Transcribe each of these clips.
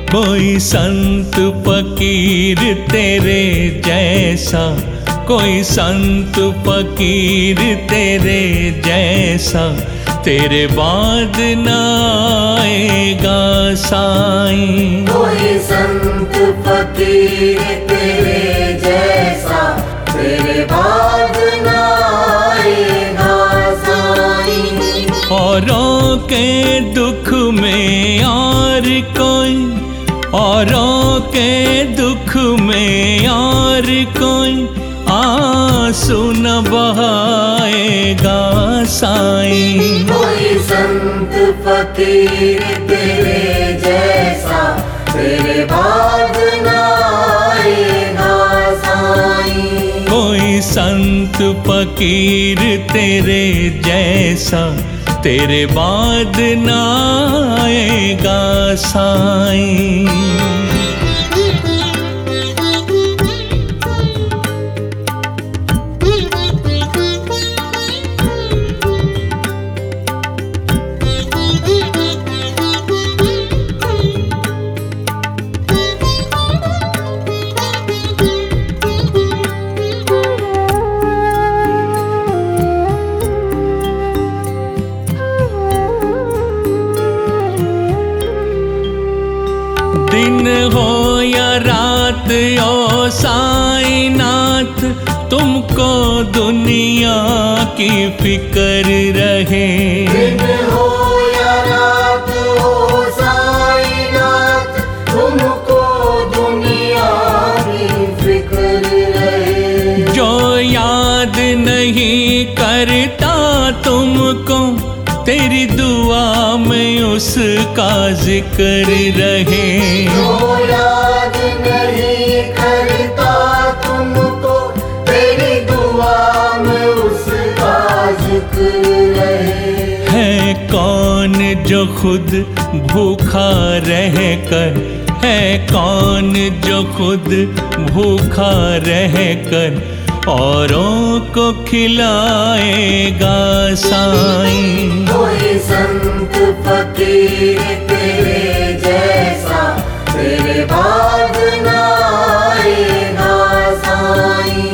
कोई संत फकीर तेरे जैसा, कोई संत फकीर तेरे जैसा तेरे बाद न आएगा साईं। कोई संत फकीर तेरे जैसा तेरे बाद न आएगा साईं। औरों के दुख में और कोई, औरों के दुख में और कोई आंसू न बहाएगा साईं। कोई संत फकीर तेरे जैसा तेरे बाद न आएगा साईं। कोई संत फकीर तेरे जैसा तेरे बाद न आएगा साईं। दिन हो या रात ओ साईनाथ, तुमको दुनिया की फिक्र रहे। दिन हो या रात ओ साईनाथ, तुमको दुनिया की फिक्र रहे। जो याद नहीं करता तुमको, तेरी दुआ में उसका जिक्र रहे। जो याद नहीं करता तुमको, तेरी दुआ में उसका जिक्र रहे। है कौन जो खुद भूखा रह कर, है कौन जो खुद भूखा रह कर औरों को खिलाएगा साईं। कोई संत फकीर तेरे जैसा तेरे बाद न आएगा साईं।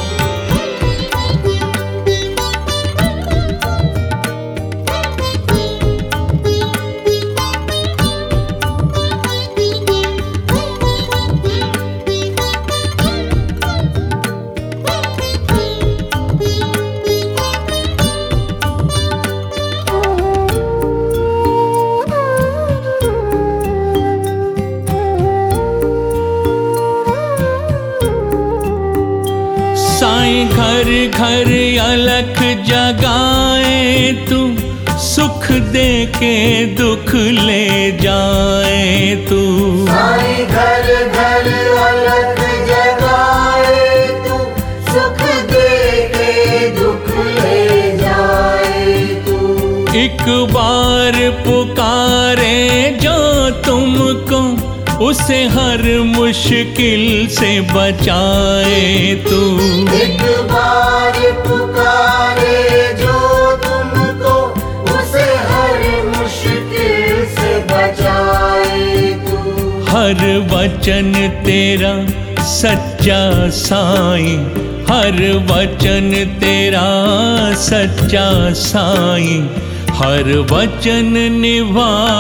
साईं घर घर अलख जगाए तू, सुख दे के दुख ले जाए तू। साईं घर घर अलख जगाए तू, सुख दे के दुख ले जाए तू। एक बार पुकारे जो तुमको, उसे हर मुश्किल से बचाए तू। एक बार पुकारे जो तुमको, उसे हर मुश्किल से बचाए तू। हर वचन तेरा सच्चा साईं, हर वचन तेरा सच्चा साईं, हर वचन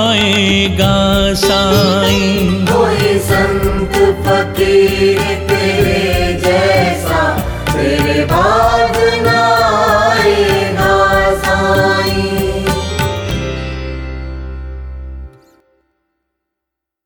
निभाएगा साईं। कोई संत फकीर